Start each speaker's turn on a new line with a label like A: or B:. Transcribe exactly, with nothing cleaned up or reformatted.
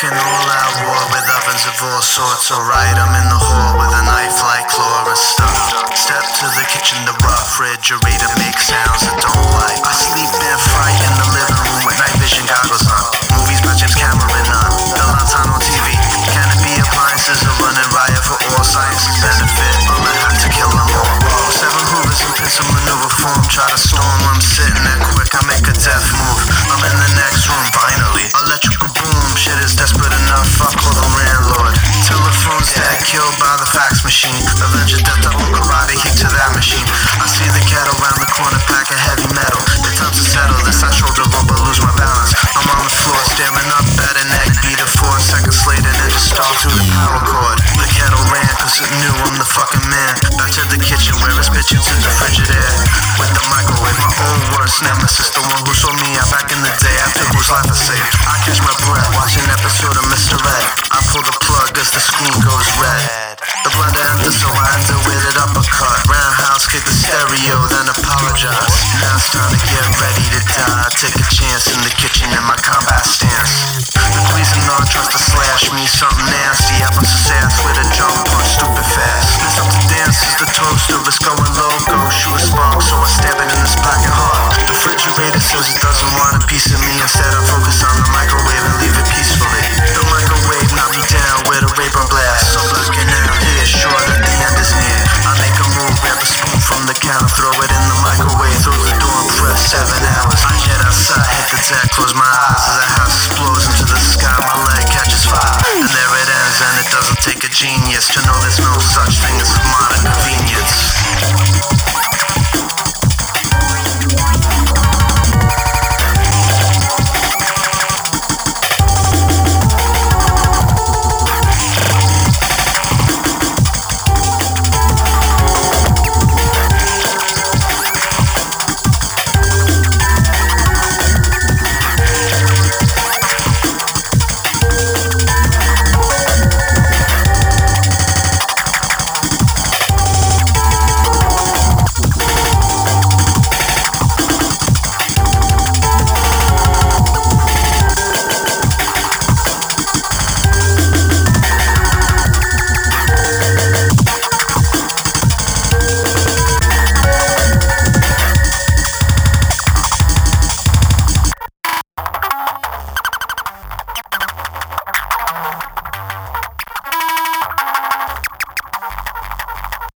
A: Cooking all out war with ovens of all sorts. Alright, I'm in the hall with a knife like claw and stuff. Step to the kitchen, the refrigerator makes sounds I don't like. I sleep and fight in the living room with night vision goggles on. Movies by James Cameron on. Bill Anton on T V. Canopy appliances are running riot for all science's benefit. I'ma have to kill them all. Seven hoovers and pins of maneuver form. Try to storm, I'm sitting there quick, I make a death move. I'm in the next room, finally. Electrical boom, shit is desperate enough, I'll call the landlord. Telephone's dead, killed by the fax machine. Avenger death, double karate heat to that machine. I see the kettle round the corner, pack of heavy metal. It's time to settle this, I shoulder roll but lose my balance. I'm on the floor, staring up at a neck beater. Four seconds later, then just stomp through the power cord. The kettle ran, cause it knew I'm the fucking man. Back to the kitchen where it's bitching to the Frigidaire. With the microwave, my own worst nemesis. The one who saw me out back in the day, after whose life I saved. I catch my breath, watch an episode of Mister Ed. I pull the plug as the screen goes red. The blender enters, so I enter with it uppercut. Roundhouse, kick the stereo, then apologize. Now it's time to get ready to die. Take a chance in the kitchen in my combat style.